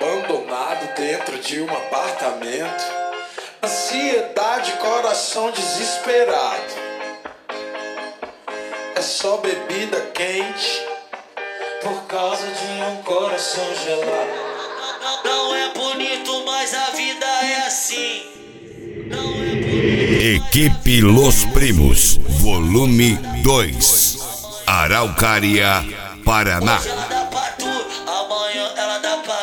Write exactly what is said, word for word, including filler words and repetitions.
abandonado dentro de um apartamento. Ansiedade, coração desesperado. É só bebida quente por causa de um coração gelado. Não é bonito, mas a vida é assim. Não é bonito. Equipe Los Primos, volume dois, Araucária, Paraná. Hoje ela dá pra tu, amanhã ela dá pra